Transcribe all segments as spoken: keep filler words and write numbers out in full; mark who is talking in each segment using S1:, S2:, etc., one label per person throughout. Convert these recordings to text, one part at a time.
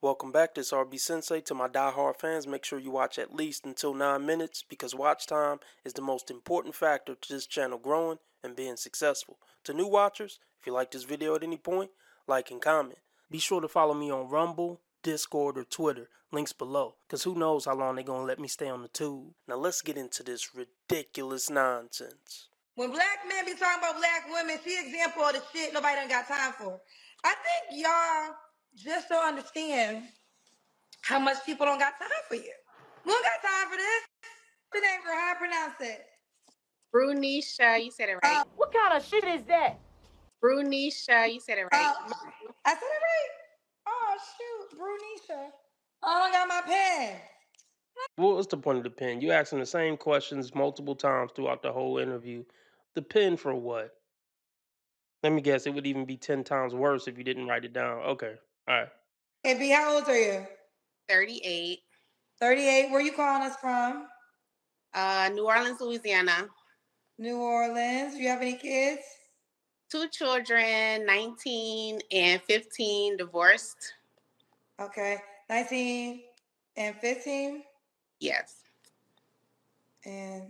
S1: Welcome back, this is R B Sensei. To my die-hard fans, make sure you watch at least until nine minutes because watch time is the most important factor to this channel growing and being successful. To new watchers, if you like this video at any point, like and comment. Be sure to follow me on Rumble, Discord, or Twitter, links below, because who knows how long they're going to let me stay on the tube. Now let's get into this ridiculous nonsense.
S2: When black men be talking about black women, see example of the shit nobody done got time for. I think y'all just don't understand how much people don't got time for you. We don't got time for this. The name girl, how I pronounce it?
S3: Brunisha, you said it right.
S2: Uh,
S4: What kind of shit is that?
S3: Brunisha, you said it right.
S2: Uh, I said it right. Oh shoot, Brunisha. Oh, I don't got my pen.
S1: Well, what's the point of the pen? You asking the same questions multiple times throughout the whole interview. The pen for what? Let me guess, it would even be ten times worse if you didn't write it down. Okay, all right.
S2: Hey B, how old are you?
S3: thirty-eight.
S2: thirty-eight. Where you calling us from?
S3: Uh, New Orleans, Louisiana.
S2: New Orleans. Do you have any kids?
S3: Two children, nineteen and fifteen, divorced.
S2: Okay, nineteen and fifteen.
S3: Yes.
S2: And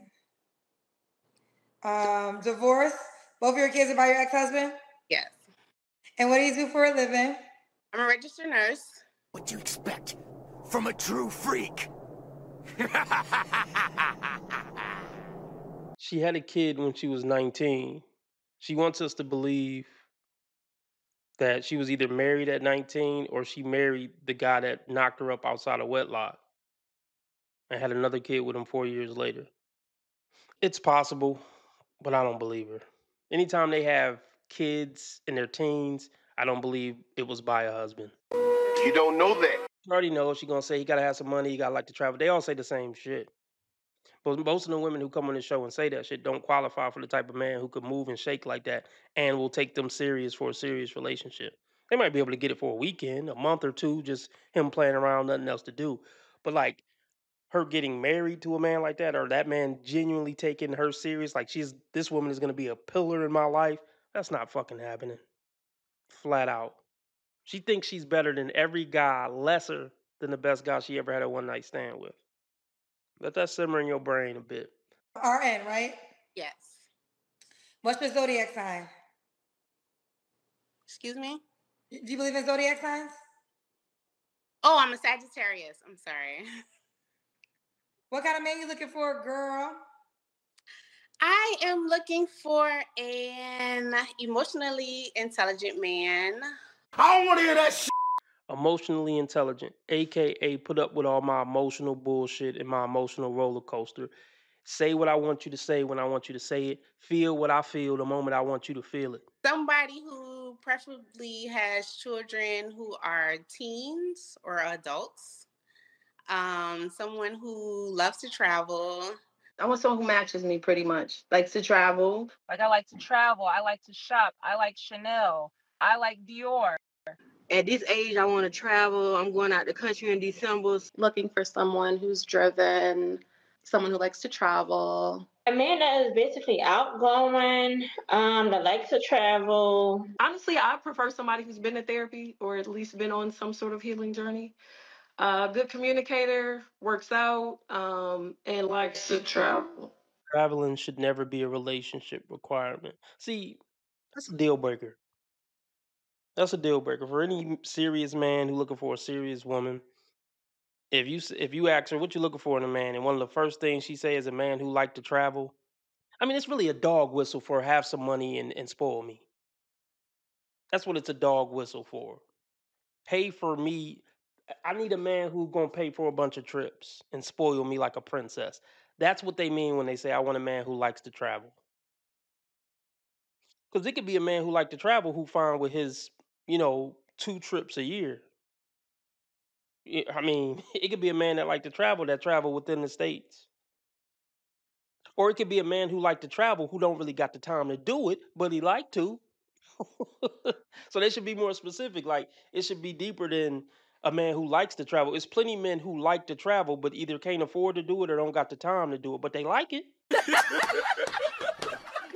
S2: um, divorced. Both of your kids are by your ex-husband?
S3: Yes.
S2: And what do you do for a living?
S3: I'm a registered nurse.
S5: What do you expect from a true freak?
S1: She had a kid when she was nineteen. She wants us to believe that she was either married at nineteen or she married the guy that knocked her up outside of wedlock and had another kid with him four years later. It's possible, but I don't believe her. Anytime they have kids in their teens, I don't believe it was by a husband.
S6: You don't know that.
S1: You already know she's going to say he got to have some money, he got to like to travel. They all say the same shit. But most of the women who come on the show and say that shit don't qualify for the type of man who could move and shake like that and will take them serious for a serious relationship. They might be able to get it for a weekend, a month or two, just him playing around, nothing else to do. But like her getting married to a man like that, or that man genuinely taking her serious, like she's this woman is gonna be a pillar in my life, that's not fucking happening. Flat out. She thinks she's better than every guy, lesser than the best guy she ever had a one night stand with. Let that simmer in your brain a bit.
S2: R N, right?
S3: Yes.
S2: What's your zodiac sign?
S3: Excuse me?
S2: Do you believe in zodiac signs?
S3: Oh, I'm a Sagittarius. I'm sorry.
S2: What kind of man you looking for, girl?
S3: I am looking for an emotionally intelligent man.
S5: I don't want to hear that shit.
S1: Emotionally intelligent, aka put up with all my emotional bullshit and my emotional roller coaster. Say what I want you to say when I want you to say it. Feel what I feel the moment I want you to feel it.
S3: Somebody who preferably has children who are teens or adults. Um, someone who loves to travel.
S7: I want someone who matches me pretty much. Likes to travel.
S4: Like, I like to travel. I like to shop. I like Chanel. I like Dior.
S8: At this age, I want to travel. I'm going out the country in December.
S9: Looking for someone who's driven, someone who likes to travel.
S10: A man that is basically outgoing, um, that likes to travel.
S7: Honestly, I prefer somebody who's been to therapy or at least been on some sort of healing journey. A uh, good communicator, works out, um, and likes to travel.
S1: Traveling should never be a relationship requirement. See, that's a deal breaker. That's a deal breaker for any serious man who's looking for a serious woman. If you if you ask her what you looking for in a man, and one of the first things she say is a man who like to travel, I mean, it's really a dog whistle for have some money and, and spoil me. That's what it's a dog whistle for. Pay for me. I need a man who's gonna pay for a bunch of trips and spoil me like a princess. That's what they mean when they say I want a man who likes to travel. Because it could be a man who like to travel who fine with his, you know, two trips a year. I I mean, it could be a man that like to travel that travel within the states. Or it could be a man who like to travel who don't really got the time to do it, but he like to. So they should be more specific. Like it should be deeper than a man who likes to travel. It's plenty of men who like to travel, but either can't afford to do it or don't got the time to do it, but they like it.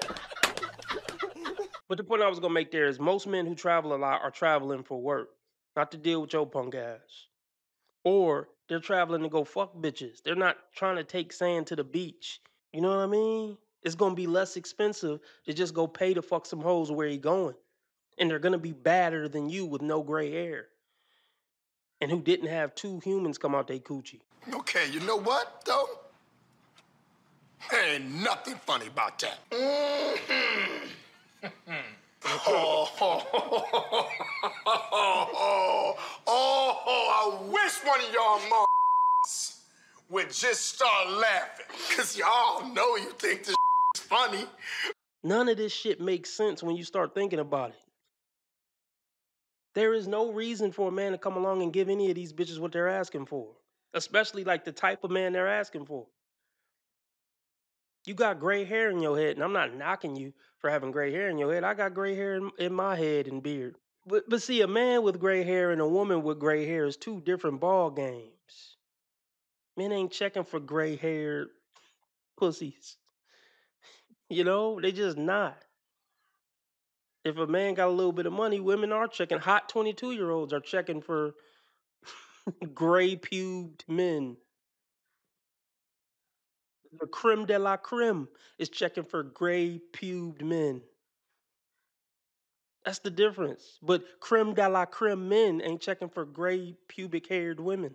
S1: But the point I was gonna make there is most men who travel a lot are traveling for work. not to deal with your punk ass. Or they're traveling to go fuck bitches. They're not trying to take sand to the beach. You know what I mean? It's gonna be less expensive to just go pay to fuck some hoes where you going. And they're gonna be badder than you with no gray hair. And who didn't have two humans come out they coochie.
S5: Okay, you know what, though? There ain't nothing funny about that. Mm-hmm. oh, oh, oh, oh, oh, oh, I wish one of y'all motherfuckers would just start laughing. Because y'all know you think this is funny.
S1: None of this shit makes sense when you start thinking about it. There is no reason for a man to come along and give any of these bitches what they're asking for. Especially like the type of man they're asking for. You got gray hair in your head, and I'm not knocking you for having gray hair in your head. I got gray hair in, in my head and beard. But, but see, a man with gray hair and a woman with gray hair is two different ball games. Men ain't checking for gray haired pussies. You know, they just not. If a man got a little bit of money, women are checking. Hot twenty-two year olds are checking for gray pubed men. The creme de la creme is checking for gray pubed men. That's the difference. But creme de la creme men ain't checking for gray pubic haired women.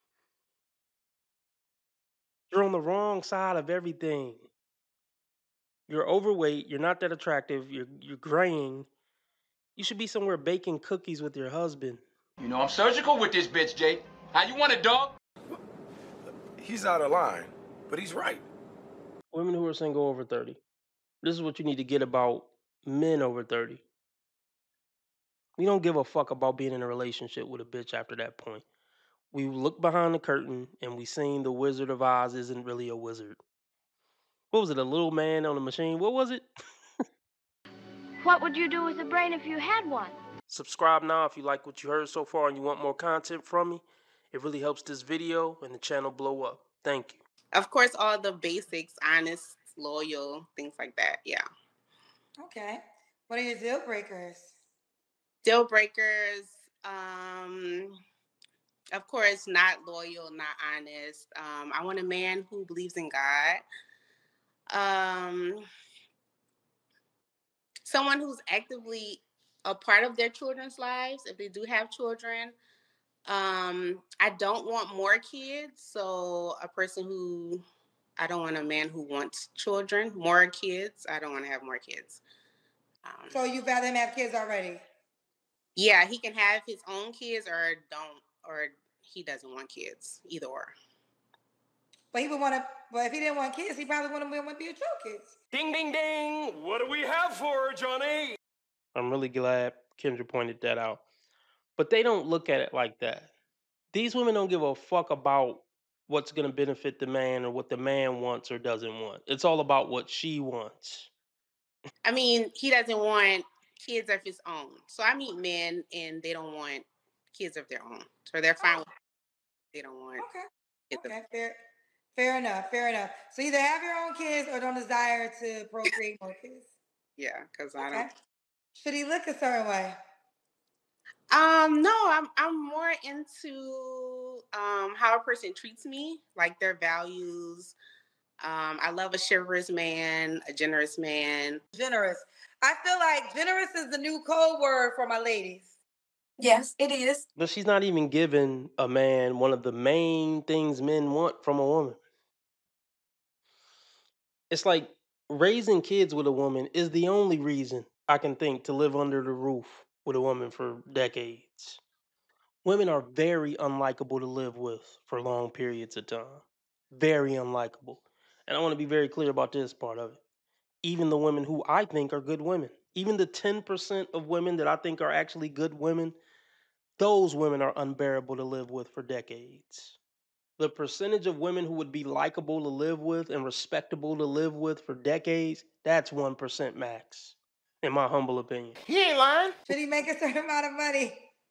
S1: You're on the wrong side of everything. You're overweight. You're not that attractive. You're you're graying. You should be somewhere baking cookies with your husband.
S11: You know I'm surgical with this bitch, Jake. How you want it, dog?
S5: He's out of line, but he's right.
S1: Women who are single over thirty. This is what you need to get about men over thirty. We don't give a fuck about being in a relationship with a bitch after that point. We look behind the curtain and we seen the Wizard of Oz isn't really a wizard. What was it, a little man on a machine? What was it?
S12: What would you do with a brain if you had one?
S1: Subscribe now if you like what you heard so far and you want more content from me. It really helps this video and the channel blow up. Thank you.
S3: Of course, all the basics, honest, loyal, things like that. Yeah.
S2: Okay. What are your deal breakers?
S3: Deal breakers, um, of course, not loyal, not honest. Um, I want a man who believes in God. Um, someone who's actively a part of their children's lives, if they do have children. Um, I don't want more kids, so a person who, I don't want a man who wants children, more kids. I don't want to have more kids. Um,
S2: So you'd rather him have kids already?
S3: Yeah, he can have his own kids or don't, or he doesn't want kids, either or.
S2: But he would want to, but if he didn't want kids, he probably wouldn't want to be with your kids.
S11: Ding, ding, ding. What do we have for her, Johnny?
S1: I'm really glad Kendra pointed that out. But they don't look at it like that. These women don't give a fuck about what's going to benefit the man or what the man wants or doesn't want. It's all about what she wants.
S3: I mean, he doesn't want kids of his own. So I meet men and they don't want kids of their own. So they're fine with they don't want
S2: Okay.
S3: kids of-
S2: Okay, fair, fair enough, fair enough. So either have your own kids or don't desire to procreate more kids.
S3: Yeah, because I
S2: Okay.
S3: don't.
S2: Should he look a certain way?
S3: Um, no, I'm I'm more into um how a person treats me, like their values. Um, I love a chivalrous man, a generous man.
S2: Generous. I feel like generous is the new code word for my ladies.
S12: Yes, it is.
S1: But she's not even giving a man one of the main things men want from a woman. It's like raising kids with a woman is the only reason I can think to live under the roof with a woman for decades. Women are very unlikable to live with for long periods of time. Very unlikable. And I want to be very clear about this part of it. Even the women who I think are good women, even the ten percent of women that I think are actually good women, those women are unbearable to live with for decades. The percentage of women who would be likable to live with and respectable to live with for decades, that's one percent max, in my humble opinion.
S5: He ain't lying.
S2: Should he make a certain amount of money?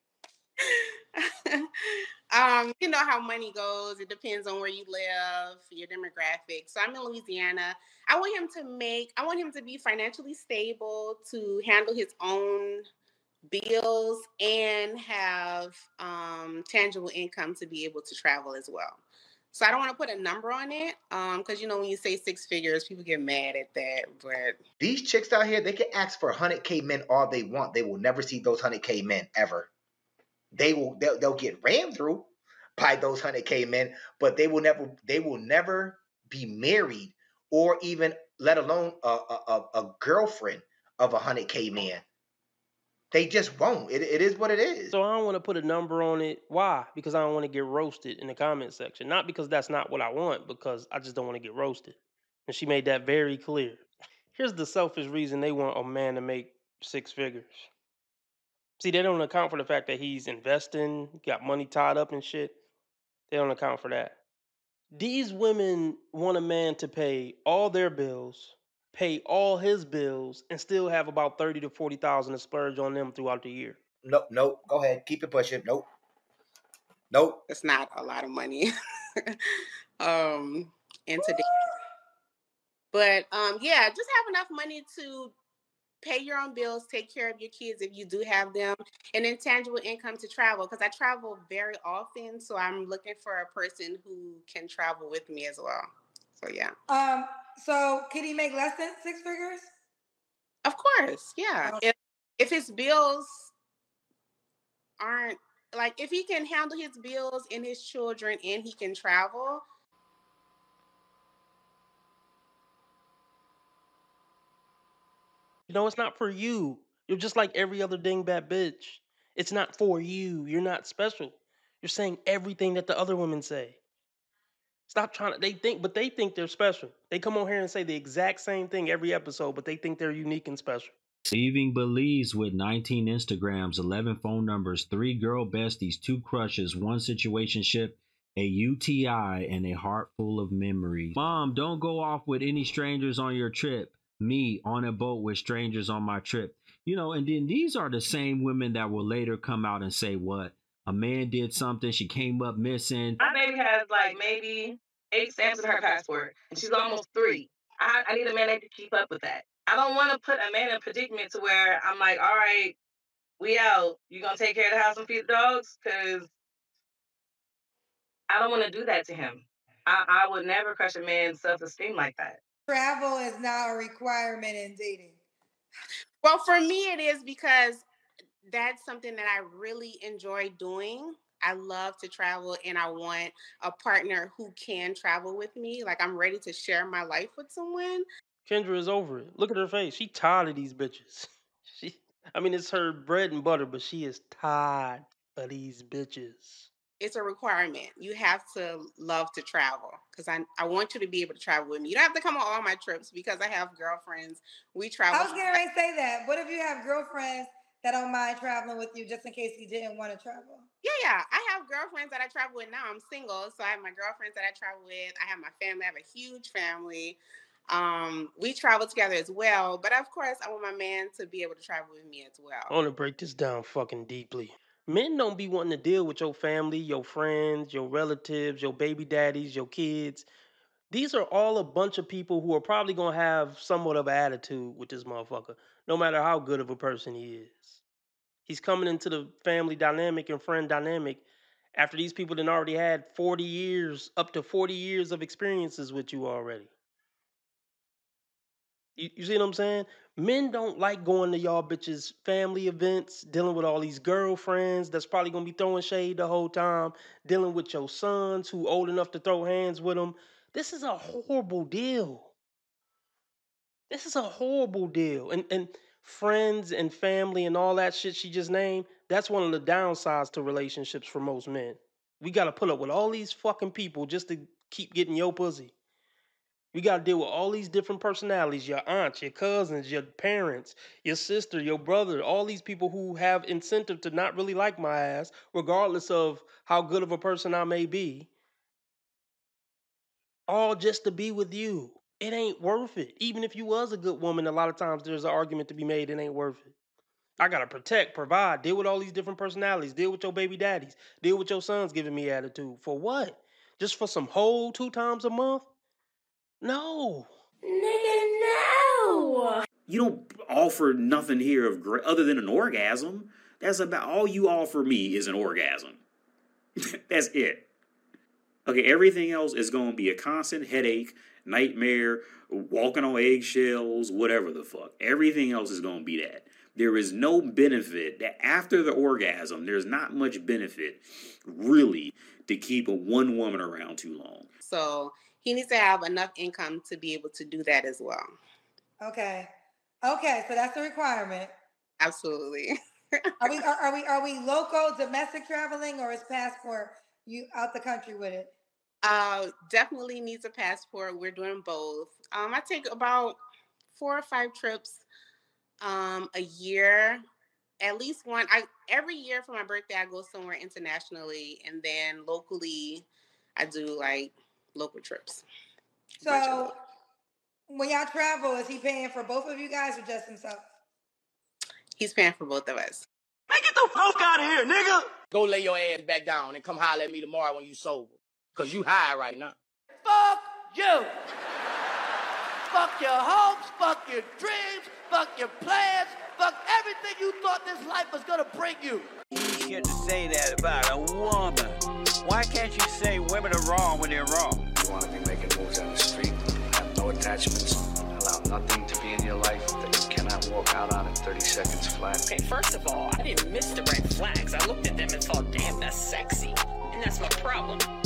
S3: um, you know how money goes. It depends on where you live, your demographics. So I'm in Louisiana. I want him to make, I want him to be financially stable, to handle his own bills and have um, tangible income to be able to travel as well. So I don't want to put a number on it because, um, you know, when you say six figures, people get mad at that. But
S13: these chicks out here, they can ask for one hundred K men all they want. They will never see those one hundred K men ever. They will, they'll, they'll get ran through by those one hundred K men, but they will never, they will never be married or even, let alone a, a, a girlfriend of a one hundred K man. They just won't. It, it is what it is.
S1: So I don't want to put a number on it. Why? Because I don't want to get roasted in the comment section. Not because that's not what I want, because I just don't want to get roasted. And she made that very clear. Here's the selfish reason they want a man to make six figures. See, they don't account for the fact that he's investing, got money tied up and shit. They don't account for that. These women want a man to pay all their bills, pay all his bills, and still have about thirty to forty thousand to splurge on them throughout the year.
S13: Nope, nope. Go ahead. Keep it pushing. Nope. Nope.
S3: It's not a lot of money. um, in today. But um, yeah, just have enough money to pay your own bills, take care of your kids if you do have them, and then tangible income to travel. Because I travel very often, so I'm looking for a person who can travel with me as well. So yeah.
S2: Um. So could he make less than six figures?
S3: Of course, yeah.
S2: Oh.
S3: If if his bills aren't like, if he can handle his bills and his children, and he can travel.
S1: You know, it's not for you. You're just like every other dingbat bitch. It's not for you. You're not special. You're saying everything that the other women say. Stop trying to, they think, but they think they're special. They come on here and say the exact same thing every episode, but they think they're unique and special.
S14: Leaving Belize with nineteen Instagrams, eleven phone numbers, three girl besties, two crushes, one situationship, a U T I, and a heart full of memories. Mom, don't go off with any strangers on your trip. Me on a boat with strangers on my trip. You know, and then these are the same women that will later come out and say, what? A man did something, she came up missing.
S4: My baby has like maybe eight stamps in her passport, and she's almost three. I, I need a man that can keep up with that. I don't want to put a man in a predicament to where I'm like, all right, we out. You gonna take care of the house and feed the dogs? Because I don't want to do that to him. I, I would never crush a man's self-esteem like that.
S2: Travel is now a requirement in dating.
S3: Well, for me, it is because that's something that I really enjoy doing. I love to travel, and I want a partner who can travel with me. Like, I'm ready to share my life with someone.
S1: Kendra is over it. Look at her face. She tired of these bitches. She, I mean, it's her bread and butter, but she is tired of these bitches.
S3: It's a requirement. You have to love to travel because I, I want you to be able to travel with me. You don't have to come on all my trips because I have girlfriends. We travel.
S2: I was getting ready to say that. What if you have girlfriends that don't mind traveling with you just in case you didn't want to travel?
S3: Yeah, yeah. I have girlfriends that I travel with now. I'm single, so I have my girlfriends that I travel with. I have my family. I have a huge family. Um, we travel together as well. But of course, I want my man to be able to travel with me as well.
S1: I want to break this down fucking deeply. Men don't be wanting to deal with your family, your friends, your relatives, your baby daddies, your kids. These are all a bunch of people who are probably going to have somewhat of an attitude with this motherfucker, no matter how good of a person he is. He's coming into the family dynamic and friend dynamic after these people done already had forty years, up to forty years of experiences with you already. You, you see what I'm saying? Men don't like going to y'all bitches' family events, dealing with all these girlfriends that's probably going to be throwing shade the whole time, dealing with your sons who old enough to throw hands with them. This is a horrible deal. This is a horrible deal. And and friends and family and all that shit she just named, that's one of the downsides to relationships for most men. We got to put up with all these fucking people just to keep getting your pussy. We got to deal with all these different personalities, your aunts, your cousins, your parents, your sister, your brother, all these people who have incentive to not really like my ass, regardless of how good of a person I may be, all just to be with you. It ain't worth it. Even if you was a good woman, a lot of times there's an argument to be made, it ain't worth it. I got to protect, provide, deal with all these different personalities, deal with your baby daddies, deal with your sons giving me attitude. For what? Just for some whole two times a month? No.
S2: Nigga, no.
S15: You don't offer nothing here of great other than an orgasm. That's about all you offer me is an orgasm. That's it. Okay, everything else is going to be a constant headache, nightmare, walking on eggshells, whatever the fuck. Everything else is going to be that. There is no benefit that after the orgasm, there's not much benefit really to keep a one woman around too long.
S3: So he needs to have enough income to be able to do that as well.
S2: Okay. Okay, so that's the requirement.
S3: Absolutely.
S2: Are we are, are we are we local domestic traveling, or is passport you out the country with it?
S3: Uh, definitely needs a passport. We're doing both. Um, I take about four or five trips um a year, at least one. I every year for my birthday I go somewhere internationally, and then locally I do like local trips.
S2: So when y'all travel, is he paying for both of you guys or just himself?
S3: He's paying for both of us.
S16: Man, get the fuck out of here, nigga! Go lay your ass back down and come holler at me tomorrow when you sober. Cause you high right now. Fuck you! Fuck your hopes, fuck your dreams, fuck your plans, fuck everything you thought this life was gonna bring you.
S17: You get to say that about a woman. Why can't you say women are wrong when they're wrong?
S18: You want to be making moves on the street, have no attachments, allow nothing to be in your life that you cannot walk out on in thirty seconds flat.
S19: Okay, first of all, I didn't miss the red flags. I looked at them and thought, damn, that's sexy. And that's my problem.